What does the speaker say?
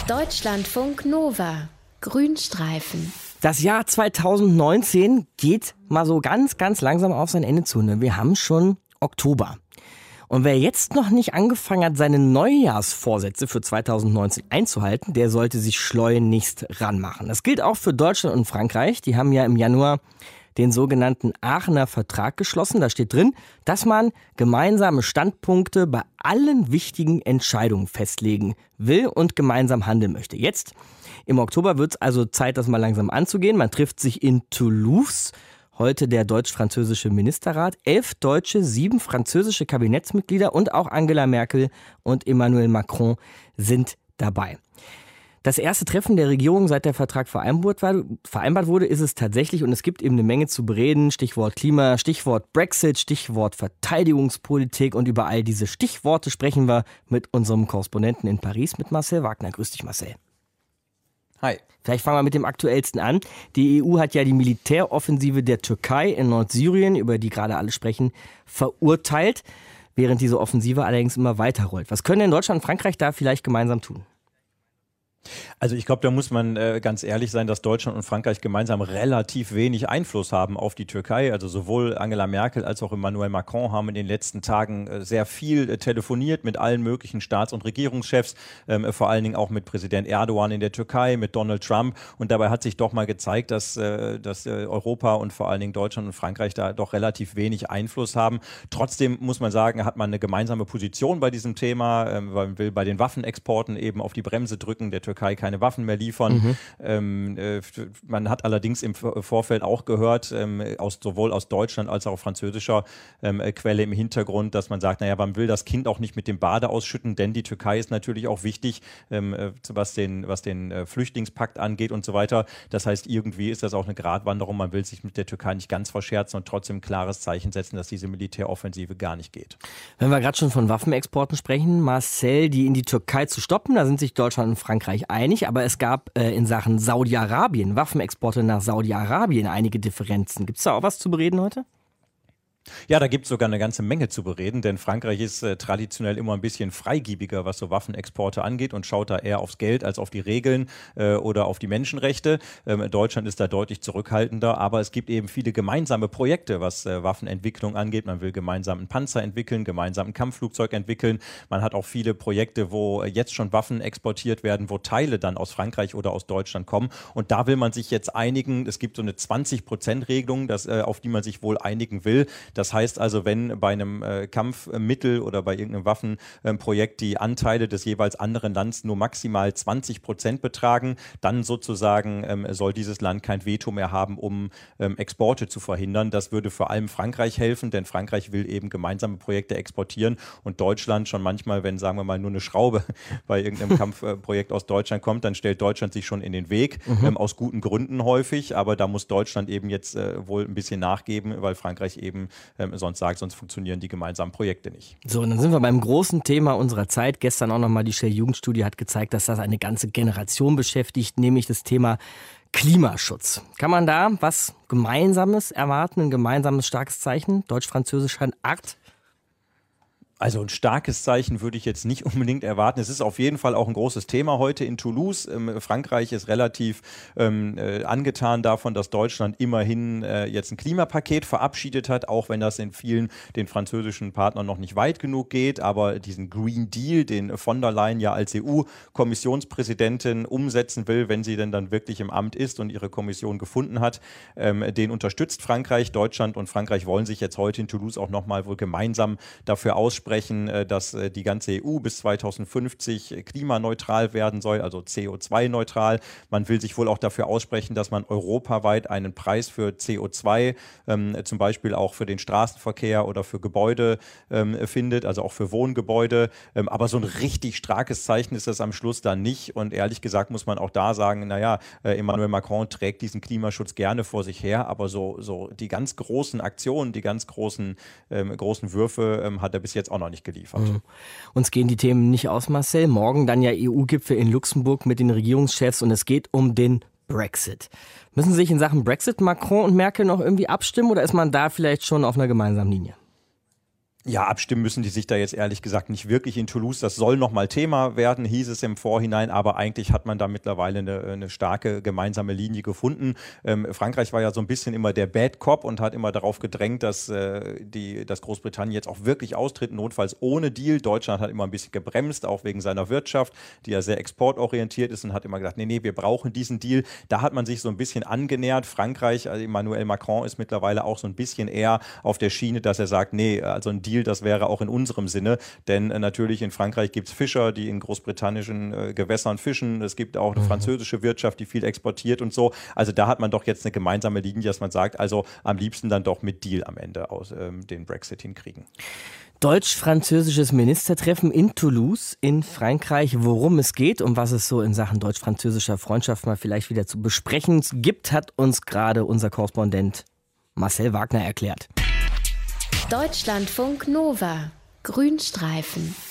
Deutschlandfunk Nova. Grünstreifen. Das Jahr 2019 geht mal so ganz, ganz langsam auf sein Ende zu. Wir haben schon Oktober. Und wer jetzt noch nicht angefangen hat, seine Neujahrsvorsätze für 2019 einzuhalten, der sollte sich schleunigst ranmachen. Das gilt auch für Deutschland und Frankreich. Die haben ja im Januar den sogenannten Aachener Vertrag geschlossen. Da steht drin, dass man gemeinsame Standpunkte bei allen wichtigen Entscheidungen festlegen will und gemeinsam handeln möchte. Jetzt im Oktober wird es also Zeit, das mal langsam anzugehen. Man trifft sich in Toulouse. Heute der deutsch-französische Ministerrat. 11 Deutsche, 7 französische Kabinettsmitglieder und auch Angela Merkel und Emmanuel Macron sind dabei. Das erste Treffen der Regierung, seit der Vertrag vereinbart wurde, ist es tatsächlich. Und es gibt eben eine Menge zu bereden. Stichwort Klima, Stichwort Brexit, Stichwort Verteidigungspolitik. Und über all diese Stichworte sprechen wir mit unserem Korrespondenten in Paris, mit Marcel Wagner. Grüß dich, Marcel. Hi. Vielleicht fangen wir mit dem aktuellsten an. Die EU hat ja die Militäroffensive der Türkei in Nordsyrien, über die gerade alle sprechen, verurteilt, während diese Offensive allerdings immer weiter rollt. Was können denn Deutschland und Frankreich da vielleicht gemeinsam tun? Also ich glaube, da muss man ganz ehrlich sein, dass Deutschland und Frankreich gemeinsam relativ wenig Einfluss haben auf die Türkei. Also sowohl Angela Merkel als auch Emmanuel Macron haben in den letzten Tagen sehr viel telefoniert mit allen möglichen Staats- und Regierungschefs, vor allen Dingen auch mit Präsident Erdogan in der Türkei, mit Donald Trump. Und dabei hat sich doch mal gezeigt, dass Europa und vor allen Dingen Deutschland und Frankreich da doch relativ wenig Einfluss haben. Trotzdem muss man sagen, hat man eine gemeinsame Position bei diesem Thema. Man will bei den Waffenexporten eben auf die Bremse drücken, der Türkei keine Waffen mehr liefern. Man hat allerdings im Vorfeld auch gehört, sowohl aus Deutschland als auch französischer Quelle im Hintergrund, dass man sagt, naja, man will das Kind auch nicht mit dem Bade ausschütten, denn die Türkei ist natürlich auch wichtig, was den Flüchtlingspakt angeht und so weiter. Das heißt, irgendwie ist das auch eine Gratwanderung. Man will sich mit der Türkei nicht ganz verscherzen und trotzdem ein klares Zeichen setzen, dass diese Militäroffensive gar nicht geht. Wenn wir gerade schon von Waffenexporten sprechen, Marcel, die in die Türkei zu stoppen, da sind sich Deutschland und Frankreich einig, aber es gab in Sachen Saudi-Arabien, Waffenexporte nach Saudi-Arabien einige Differenzen. Gibt es da auch was zu bereden heute? Ja, da gibt es sogar eine ganze Menge zu bereden, denn Frankreich ist traditionell immer ein bisschen freigiebiger, was so Waffenexporte angeht und schaut da eher aufs Geld als auf die Regeln oder auf die Menschenrechte. Deutschland ist da deutlich zurückhaltender, aber es gibt eben viele gemeinsame Projekte, was Waffenentwicklung angeht. Man will gemeinsam einen Panzer entwickeln, gemeinsam ein Kampfflugzeug entwickeln. Man hat auch viele Projekte, wo jetzt schon Waffen exportiert werden, wo Teile dann aus Frankreich oder aus Deutschland kommen. Und da will man sich jetzt einigen. Es gibt so eine 20%-Regelung, auf die man sich wohl einigen will. Das heißt also, wenn bei einem Kampfmittel oder bei irgendeinem Waffenprojekt die Anteile des jeweils anderen Landes nur maximal 20% betragen, dann sozusagen soll dieses Land kein Veto mehr haben, um Exporte zu verhindern. Das würde vor allem Frankreich helfen, denn Frankreich will eben gemeinsame Projekte exportieren und Deutschland schon manchmal, wenn, sagen wir mal, nur eine Schraube bei irgendeinem Kampfprojekt aus Deutschland kommt, dann stellt Deutschland sich schon in den Weg, aus guten Gründen häufig, aber da muss Deutschland eben jetzt wohl ein bisschen nachgeben, weil Frankreich eben sonst funktionieren die gemeinsamen Projekte nicht. So, und dann sind wir beim großen Thema unserer Zeit. Gestern auch nochmal die Shell-Jugendstudie hat gezeigt, dass das eine ganze Generation beschäftigt, nämlich das Thema Klimaschutz. Kann man da was Gemeinsames erwarten, ein gemeinsames starkes Zeichen, deutsch-französischer Art? Also ein starkes Zeichen würde ich jetzt nicht unbedingt erwarten. Es ist auf jeden Fall auch ein großes Thema heute in Toulouse. Frankreich ist relativ angetan davon, dass Deutschland immerhin jetzt ein Klimapaket verabschiedet hat, auch wenn das in vielen den französischen Partnern noch nicht weit genug geht. Aber diesen Green Deal, den von der Leyen ja als EU-Kommissionspräsidentin umsetzen will, wenn sie denn dann wirklich im Amt ist und ihre Kommission gefunden hat, den unterstützt Frankreich. Deutschland und Frankreich wollen sich jetzt heute in Toulouse auch nochmal wohl gemeinsam dafür aussprechen, dass die ganze EU bis 2050 klimaneutral werden soll, also CO2-neutral. Man will sich wohl auch dafür aussprechen, dass man europaweit einen Preis für CO2, zum Beispiel auch für den Straßenverkehr oder für Gebäude findet, also auch für Wohngebäude. Aber so ein richtig starkes Zeichen ist das am Schluss dann nicht. Und ehrlich gesagt muss man auch da sagen, naja, Emmanuel Macron trägt diesen Klimaschutz gerne vor sich her, aber so die ganz großen Aktionen, die ganz großen Würfe hat er bis jetzt auch noch nicht geliefert. Uns gehen die Themen nicht aus, Marcel. Morgen dann ja EU-Gipfel in Luxemburg mit den Regierungschefs und es geht um den Brexit. Müssen sich in Sachen Brexit Macron und Merkel noch irgendwie abstimmen oder ist man da vielleicht schon auf einer gemeinsamen Linie? Ja, abstimmen müssen die sich da jetzt ehrlich gesagt nicht wirklich in Toulouse. Das soll nochmal Thema werden, hieß es im Vorhinein, aber eigentlich hat man da mittlerweile eine starke gemeinsame Linie gefunden. Frankreich war ja so ein bisschen immer der Bad Cop und hat immer darauf gedrängt, dass Großbritannien jetzt auch wirklich austritt, notfalls ohne Deal. Deutschland hat immer ein bisschen gebremst, auch wegen seiner Wirtschaft, die ja sehr exportorientiert ist und hat immer gesagt, nee, wir brauchen diesen Deal. Da hat man sich so ein bisschen angenähert. Frankreich, also Emmanuel Macron ist mittlerweile auch so ein bisschen eher auf der Schiene, dass er sagt, nee, also ein Deal, das wäre auch in unserem Sinne, denn natürlich in Frankreich gibt es Fischer, die in großbritannischen Gewässern fischen. Es gibt auch eine französische Wirtschaft, die viel exportiert und so. Also da hat man doch jetzt eine gemeinsame Linie, dass man sagt, also am liebsten dann doch mit Deal am Ende aus den Brexit hinkriegen. Deutsch-französisches Ministertreffen in Toulouse in Frankreich. Worum es geht und was es so in Sachen deutsch-französischer Freundschaft mal vielleicht wieder zu besprechen gibt, hat uns gerade unser Korrespondent Marcel Wagner erklärt. Deutschlandfunk Nova. Grünstreifen.